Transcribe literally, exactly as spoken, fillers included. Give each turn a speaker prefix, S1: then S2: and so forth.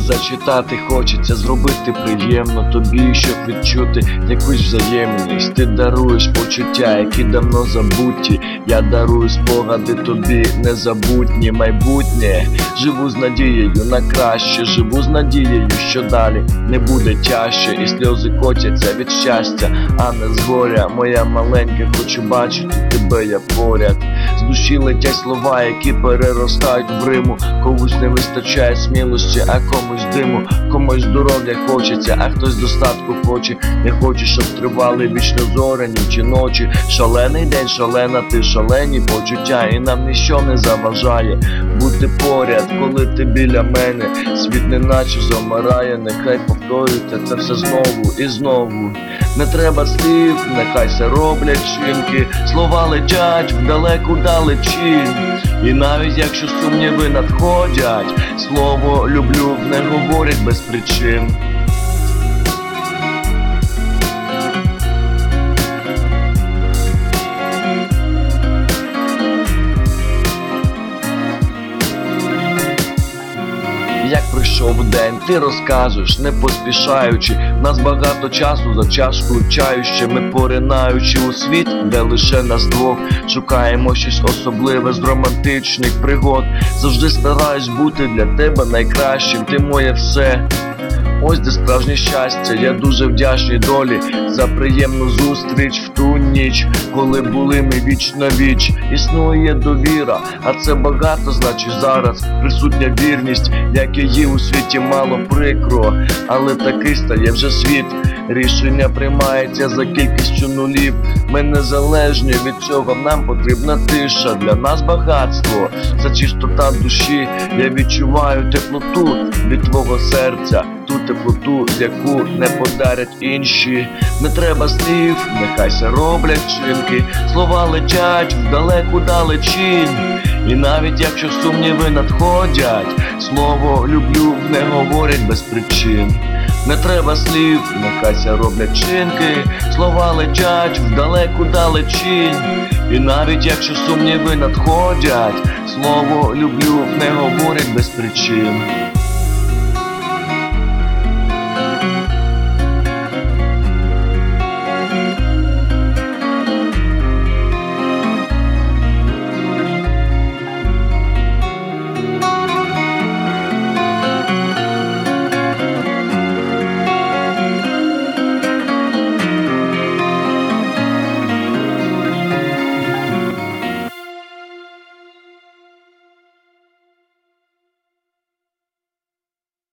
S1: зачитати хочеться, зробити приємно тобі, щоб відчути якусь взаємність. Ти даруєш почуття, які давно забуті. Я дарую спогади тобі, незабутні. Майбутнє живу з надією на краще, живу з надією, що далі не буде тяжче. І сльози котяться від щастя, а не з горя. Моя маленька, хочу бачити тебе я поряд. З душі летять слова, які переростають в риму. Комусь не вистачає смілості, а комусь диму. Комусь здоров'я хочеться, а хтось достатку хоче. Не хоче, щоб тривали вічно зоряні чи ночі. Шалений день, шалена ти, шалені почуття. І нам ніщо не заважає бути поряд, коли ти біля мене. Світ неначе замирає, нехай повторюється це все знову і знову. Не треба слів, нехай все роблять вчинки. Слова летять в далеку далечінь. І навіть якщо сумніви надходять, слово люблю не говорять без причин. Як пройшов день, ти розкажеш, не поспішаючи. Нас багато часу за чашкою чаю ще ми поринаючи у світ, де лише нас двох. Шукаємо щось особливе з романтичних пригод. Завжди стараюсь бути для тебе найкращим, ти моє все. Ось де справжнє щастя, я дуже вдячний долі за приємну зустріч в ту ніч, коли були ми віч на віч. Існує довіра, а це багато значить зараз. Присутня вірність, як її у світі мало прикро, але такий стає вже світ. Рішення приймається за кількістю нулів. Ми незалежні від цього, нам потрібна тиша. Для нас багатство — це чистота душі. Я відчуваю теплоту від твого серця, ту теплоту, яку не подарять інші. Не треба слів, нехай все роблять вчинки. Слова летять в далеку далечінь. І навіть якщо сумніви надходять, слово люблю не говорять без причин. Не треба слів, нехай ся роблять вчинки. Слова летять в далеку далечінь. І навіть якщо сумніви надходять, слово люблю не говорять без причин.